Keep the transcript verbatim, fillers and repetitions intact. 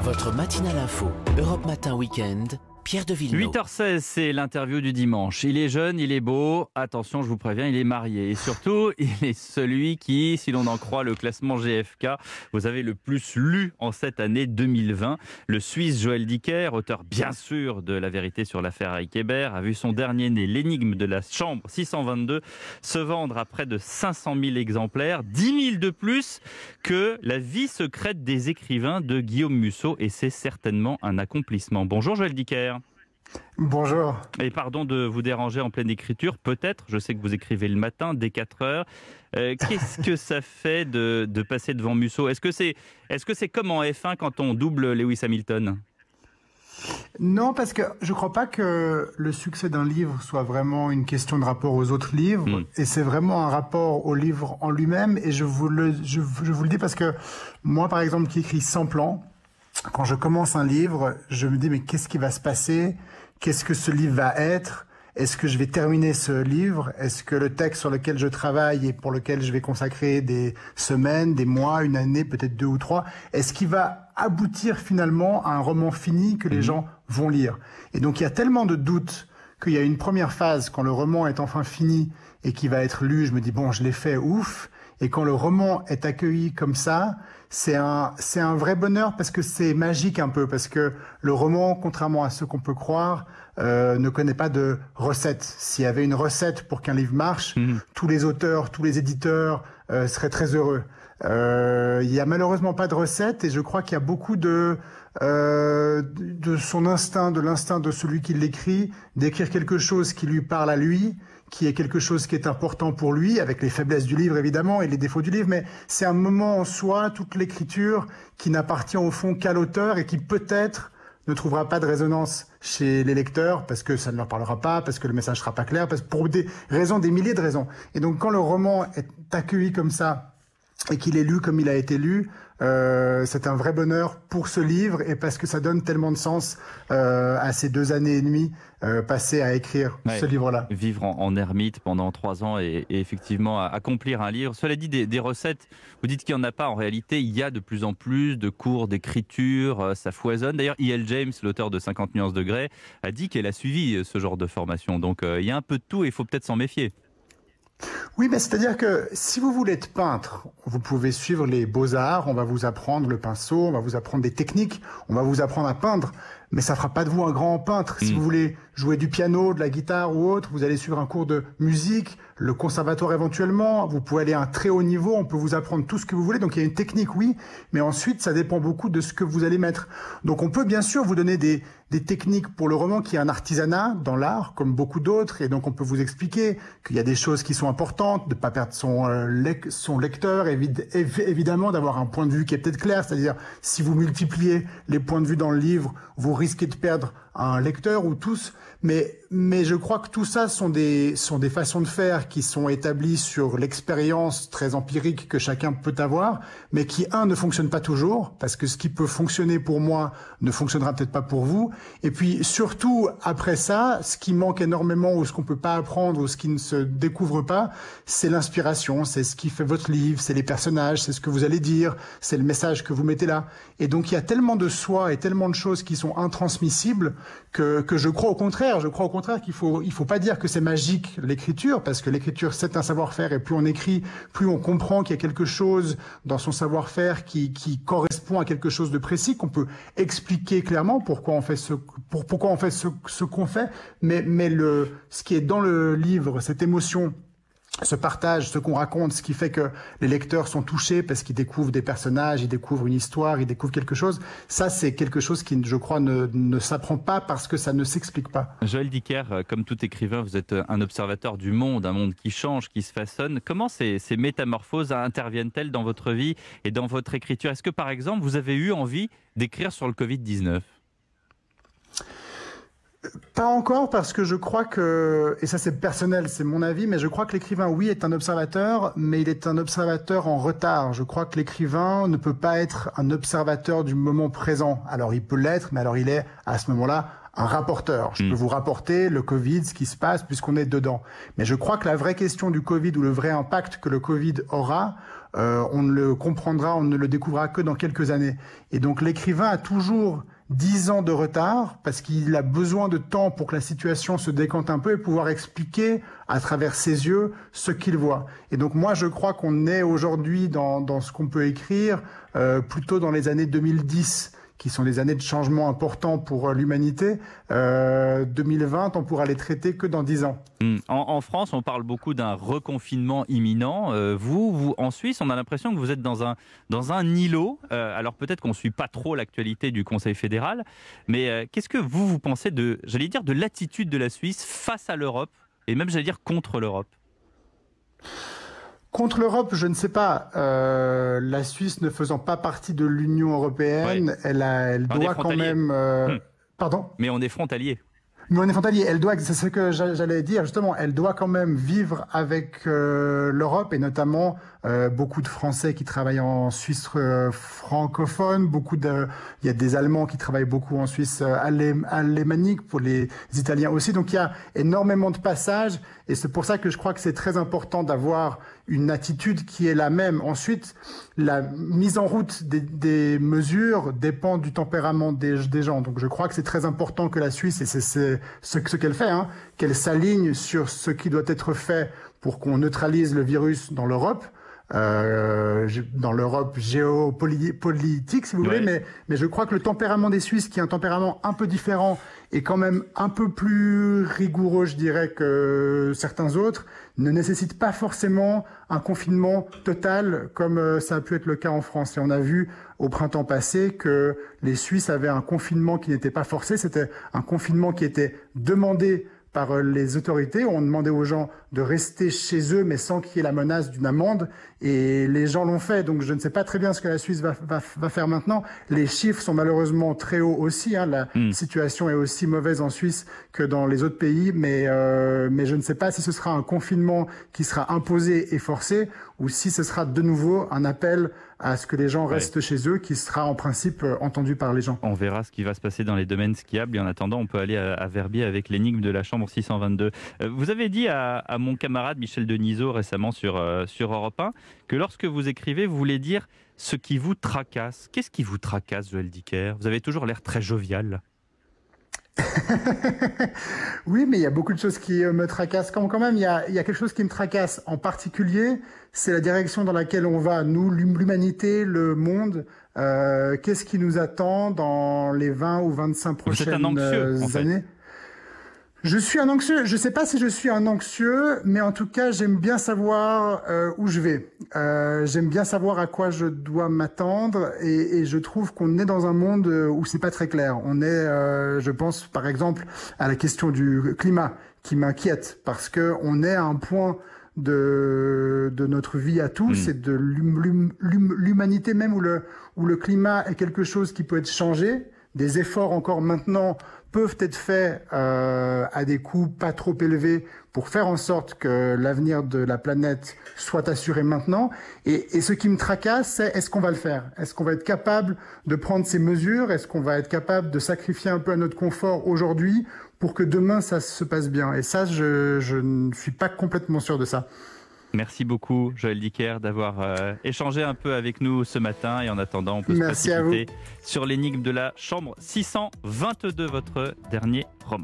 Votre matinale info, Europe Matin Week-end, Pierre de Villeneuve. huit heures seize, c'est l'interview du dimanche. Il est jeune, il est beau. Attention, je vous préviens, il est marié. Et surtout, il est celui qui, si l'on en croit le classement G F K, vous avez le plus lu en cette année deux mille vingt. Le Suisse Joël Dicker, auteur bien sûr de La vérité sur l'affaire Eric Hébert, a vu son dernier né, L'énigme de la chambre six cent vingt-deux, se vendre à près de cinq cent mille exemplaires, dix mille de plus que La vie secrète des écrivains de Guillaume Musso. Et c'est certainement un accomplissement. Bonjour Joël Dicker. Bonjour. Et pardon de vous déranger en pleine écriture, peut-être, je sais que vous écrivez le matin, dès quatre heures. Euh, qu'est-ce que ça fait de, de passer devant Musso? Est-ce que c'est est-ce que c'est comme en F un quand on double Lewis Hamilton? Non, parce que je ne crois pas que le succès d'un livre soit vraiment une question de rapport aux autres livres. Mmh. Et c'est vraiment un rapport au livre en lui-même. Et je vous, le, je, je vous le dis parce que moi, par exemple, qui écris sans plan, quand je commence un livre, je me dis mais qu'est-ce qui va se passer? Qu'est-ce que ce livre va être? Est-ce que je vais terminer ce livre? Est-ce que le texte sur lequel je travaille et pour lequel je vais consacrer des semaines, des mois, une année, peut-être deux ou trois, est-ce qu'il va aboutir finalement à un roman fini que les mmh. gens vont lire? Et donc il y a tellement de doutes qu'il y a une première phase quand le roman est enfin fini et qui va être lu, je me dis bon, je l'ai fait, ouf. Et quand le roman est accueilli comme ça, c'est un, c'est un vrai bonheur parce que c'est magique un peu, parce que le roman, contrairement à ce qu'on peut croire, euh, ne connaît pas de recette. S'il y avait une recette pour qu'un livre marche, mmh. tous les auteurs, tous les éditeurs euh, seraient très heureux. Euh, il y a malheureusement pas de recette et je crois qu'il y a beaucoup de, euh, de son instinct, de l'instinct de celui qui l'écrit, d'écrire quelque chose qui lui parle à lui, qui est quelque chose qui est important pour lui, avec les faiblesses du livre évidemment et les défauts du livre, mais c'est un moment en soi, toute l'écriture, qui n'appartient au fond qu'à l'auteur et qui peut-être ne trouvera pas de résonance chez les lecteurs parce que ça ne leur parlera pas, parce que le message sera pas clair, parce que pour des raisons, des milliers de raisons. Et donc quand le roman est accueilli comme ça et qu'il est lu comme il a été lu, euh, c'est un vrai bonheur pour ce livre et parce que ça donne tellement de sens euh, à ces deux années et demie euh, passées à écrire ouais, ce livre-là. Vivre en, en ermite pendant trois ans et, et effectivement accomplir un livre. Cela dit, des, des recettes, vous dites qu'il n'y en a pas. En réalité, il y a de plus en plus de cours d'écriture, euh, ça foisonne. D'ailleurs, E L James, l'auteur de cinquante nuances de Grey, a dit qu'elle a suivi ce genre de formation. Donc euh, il y a un peu de tout et il faut peut-être s'en méfier. Oui, mais c'est-à-dire que si vous voulez être peintre, vous pouvez suivre les beaux-arts, on va vous apprendre le pinceau, on va vous apprendre des techniques, on va vous apprendre à peindre, mais ça fera pas de vous un grand peintre. Mmh. Si vous voulez jouer du piano, de la guitare ou autre, vous allez suivre un cours de musique, le conservatoire éventuellement, vous pouvez aller à un très haut niveau, on peut vous apprendre tout ce que vous voulez, donc il y a une technique, oui, mais ensuite ça dépend beaucoup de ce que vous allez mettre. Donc on peut bien sûr vous donner des, des techniques pour le roman qui est un artisanat dans l'art, comme beaucoup d'autres, et donc on peut vous expliquer qu'il y a des choses qui sont importantes, de ne pas perdre son, euh, lec- son lecteur, évid- év- évidemment d'avoir un point de vue qui est peut-être clair, c'est-à-dire si vous multipliez les points de vue dans le livre, vous risquez de perdre un lecteur ou tous, mais, mais je crois que tout ça sont des, sont des façons de faire qui sont établies sur l'expérience très empirique que chacun peut avoir, mais qui, un, ne fonctionne pas toujours, parce que ce qui peut fonctionner pour moi ne fonctionnera peut-être pas pour vous, et puis surtout, après ça, ce qui manque énormément ou ce qu'on peut pas apprendre ou ce qui ne se découvre pas, c'est l'inspiration, c'est ce qui fait votre livre, c'est les personnages, c'est ce que vous allez dire, c'est le message que vous mettez là. Et donc, il y a tellement de soi et tellement de choses qui sont intransmissibles que, que je crois au contraire, je crois au contraire qu'il faut, il faut pas dire que c'est magique l'écriture, parce que l'écriture c'est un savoir-faire et plus on écrit, plus on comprend qu'il y a quelque chose dans son savoir-faire qui, qui correspond à quelque chose de précis, qu'on peut expliquer clairement pourquoi on fait ce, pour, pourquoi on fait ce, ce qu'on fait, mais, mais le, ce qui est dans le livre, cette émotion, ce partage, ce qu'on raconte, ce qui fait que les lecteurs sont touchés parce qu'ils découvrent des personnages, ils découvrent une histoire, ils découvrent quelque chose. Ça, c'est quelque chose qui, je crois, ne, ne s'apprend pas parce que ça ne s'explique pas. Joël Dicker, comme tout écrivain, vous êtes un observateur du monde, un monde qui change, qui se façonne. Comment ces, ces métamorphoses interviennent-elles dans votre vie et dans votre écriture? Est-ce que, par exemple, vous avez eu envie d'écrire sur le covid dix-neuf? Pas encore, parce que je crois que, et ça c'est personnel, c'est mon avis, mais je crois que l'écrivain, oui, est un observateur, mais il est un observateur en retard. Je crois que l'écrivain ne peut pas être un observateur du moment présent. Alors il peut l'être, mais alors il est, à ce moment-là, un rapporteur. Je mmh. peux vous rapporter le Covid, ce qui se passe, puisqu'on est dedans. Mais je crois que la vraie question du Covid, ou le vrai impact que le Covid aura, euh, on ne le comprendra, on ne le découvrira que dans quelques années. Et donc l'écrivain a toujours dix ans de retard parce qu'il a besoin de temps pour que la situation se décante un peu et pouvoir expliquer à travers ses yeux ce qu'il voit. Et donc moi je crois qu'on est aujourd'hui dans, dans ce qu'on peut écrire euh, plutôt dans les années deux mille dix, qui sont des années de changement importants pour l'humanité. Euh, deux mille vingt, on pourra les traiter que dans dix ans. En, en France, on parle beaucoup d'un reconfinement imminent. Euh, vous, vous, en Suisse, on a l'impression que vous êtes dans un, dans un îlot. Euh, alors peut-être qu'on ne suit pas trop l'actualité du Conseil fédéral, mais euh, qu'est-ce que vous, vous pensez de, j'allais dire, de l'attitude de la Suisse face à l'Europe, et même, j'allais dire, contre l'Europe ? Contre l'Europe, je ne sais pas. Euh, la Suisse ne faisant pas partie de l'Union européenne, ouais. elle, a, elle doit quand même... Euh... Hum. Pardon ? Mais on est frontalier. Mais on est frontalier. Elle doit, c'est ce que j'allais dire justement. Elle doit quand même vivre avec euh, l'Europe et notamment euh, beaucoup de Français qui travaillent en Suisse euh, francophone. Beaucoup de, il y a des Allemands qui travaillent beaucoup en Suisse euh, alémanique, pour les Italiens aussi. Donc il y a énormément de passages et c'est pour ça que je crois que c'est très important d'avoir une attitude qui est la même. Ensuite, la mise en route des, des mesures dépend du tempérament des, des gens. Donc je crois que c'est très important que la Suisse, et c'est ce, ce qu'elle fait, hein, qu'elle s'aligne sur ce qui doit être fait pour qu'on neutralise le virus dans l'Europe. Euh, dans l'Europe géopolitique, si vous voulez, ouais. mais, mais je crois que le tempérament des Suisses, qui est un tempérament un peu différent, est quand même un peu plus rigoureux, je dirais, que certains autres, ne nécessite pas forcément un confinement total comme ça a pu être le cas en France. Et on a vu au printemps passé que les Suisses avaient un confinement qui n'était pas forcé, c'était un confinement qui était demandé par les autorités. On demandait aux gens de rester chez eux, mais sans qu'il y ait la menace d'une amende. Et les gens l'ont fait. Donc je ne sais pas très bien ce que la Suisse va, va, va faire maintenant. Les chiffres sont malheureusement très hauts aussi. Hein. La mmh. situation est aussi mauvaise en Suisse que dans les autres pays. Mais, euh, mais je ne sais pas si ce sera un confinement qui sera imposé et forcé ou si ce sera de nouveau un appel à ce que les gens restent ouais. chez eux, qui sera en principe entendu par les gens. On verra ce qui va se passer dans les domaines skiables et en attendant, on peut aller à, à Verbier avec l'énigme de la chambre six cent vingt-deux. Euh, vous avez dit à, à mon camarade Michel Denisot récemment sur, euh, sur Europe un que lorsque vous écrivez, vous voulez dire ce qui vous tracasse. Qu'est-ce qui vous tracasse, Joël Dicker ? Vous avez toujours l'air très jovial. Oui, mais il y a beaucoup de choses qui me tracassent. Quand, quand même, il y, a, il y a quelque chose qui me tracasse en particulier, c'est la direction dans laquelle on va, nous, l'humanité, le monde. Euh, qu'est-ce qui nous attend dans les vingt ou vingt-cinq prochaines Vous êtes un anxieux, en fait. années ? Je suis un anxieux. Je ne sais pas si je suis un anxieux, mais en tout cas, j'aime bien savoir euh, où je vais. Euh, j'aime bien savoir à quoi je dois m'attendre, et, et je trouve qu'on est dans un monde où c'est pas très clair. On est, euh, je pense, par exemple, à la question du climat qui m'inquiète parce que on est à un point de de notre vie à tous, mmh. et de l'hum, l'hum, l'humanité même où le où le climat est quelque chose qui peut être changé. Des efforts encore maintenant peuvent être faits euh, à des coûts pas trop élevés pour faire en sorte que l'avenir de la planète soit assuré maintenant. Et, et ce qui me tracasse, c'est est-ce qu'on va le faire ? Est-ce qu'on va être capable de prendre ces mesures ? Est-ce qu'on va être capable de sacrifier un peu à notre confort aujourd'hui pour que demain ça se passe bien ? Et ça, je, je ne suis pas complètement sûr de ça. Merci beaucoup, Joël Dicker, d'avoir euh, échangé un peu avec nous ce matin. Et en attendant, on peut Merci se précipiter sur l'énigme de la chambre six cent vingt-deux, votre dernier roman.